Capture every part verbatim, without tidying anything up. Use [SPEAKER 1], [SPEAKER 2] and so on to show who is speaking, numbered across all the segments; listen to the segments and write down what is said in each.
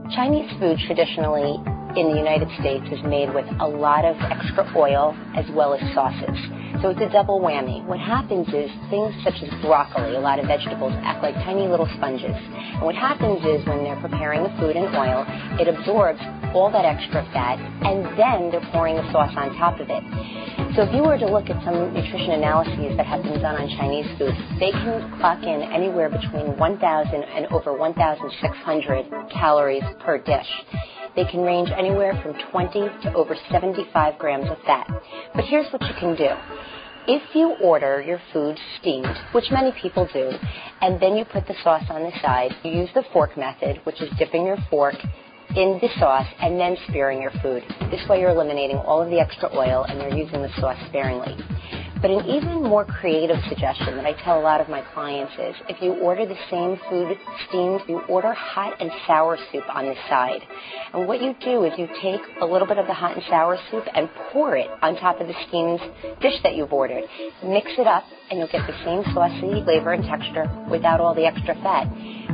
[SPEAKER 1] Chinese food traditionally in the United States is made with a lot of extra oil as well as sauces. So it's a double whammy. What happens is things such as broccoli, a lot of vegetables, act like tiny little sponges. And what happens is when they're preparing the food in oil, it absorbs all that extra fat, and then they're pouring the sauce on top of it. So if you were to look at some nutrition analyses that have been done on Chinese food, they can clock in anywhere between one thousand and over one thousand six hundred calories per dish. They can range anywhere from twenty to over seventy-five grams of fat. But here's what you can do. If you order your food steamed, which many people do, and then you put the sauce on the side, you use the fork method, which is dipping your fork in the sauce and then spearing your food. This way you're eliminating all of the extra oil and you're using the sauce sparingly. But an even more creative suggestion that I tell a lot of my clients is if you order the same food steamed, you order hot and sour soup on the side. And what you do is you take a little bit of the hot and sour soup and pour it on top of the steamed dish that you've ordered. Mix it up and you'll get the same saucy flavor and texture without all the extra fat.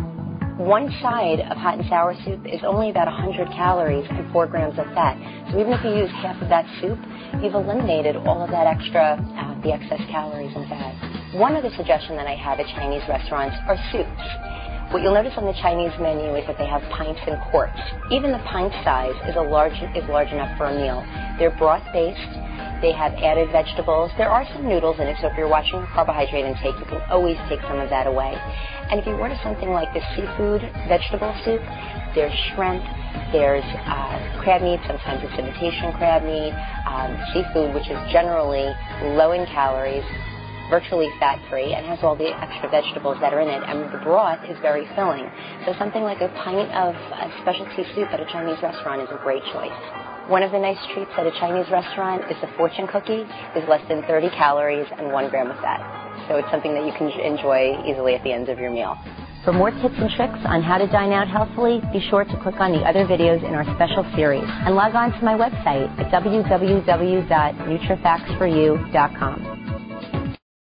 [SPEAKER 1] One side of hot and sour soup is only about one hundred calories and four grams of fat. So even if you use half of that soup, you've eliminated all of that extra, uh, the excess calories and fat. One other suggestion that I have at Chinese restaurants are soups. What you'll notice on the Chinese menu is that they have pints and quarts. Even the pint size is a large is large enough for a meal. They're broth-based. They have added vegetables. There are some noodles in it, so if you're watching your carbohydrate intake, you can always take some of that away. And if you order something like the seafood vegetable soup, there's shrimp, there's uh, crab meat, sometimes it's imitation crab meat, um, seafood, which is generally low in calories, virtually fat-free, and has all the extra vegetables that are in it, and the broth is very filling. So something like a pint of a specialty soup at a Chinese restaurant is a great choice. One of the nice treats at a Chinese restaurant is the fortune cookie. It's less than thirty calories and one gram of fat. So it's something that you can enjoy easily at the end of your meal. For more tips and tricks on how to dine out healthfully, be sure to click on the other videos in our special series and log on to my website at w w w dot nutrifacts for you dot com.